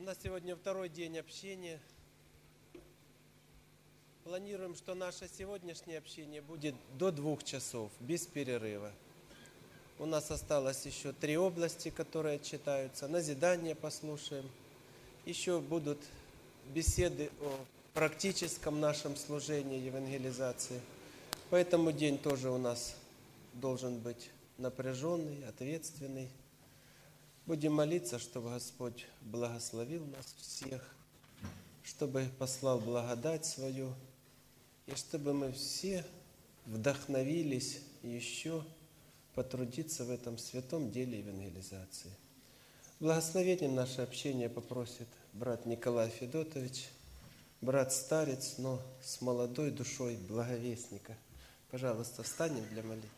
нас сегодня второй день общения. Планируем, что наше сегодняшнее общение будет до 2 часов, без перерыва. У нас осталось еще 3 области, которые читаются. Назидание послушаем. Еще будут беседы о практическом нашем служении евангелизации. Поэтому день тоже у нас должен быть напряженный, ответственный. Будем молиться, чтобы Господь благословил нас всех, чтобы послал благодать свою, и чтобы мы все вдохновились еще потрудиться в этом святом деле евангелизации. Благословением наше общение попросит брат Николай Федотович, брат-старец, но с молодой душой благовестника. Пожалуйста, встанем для молитвы.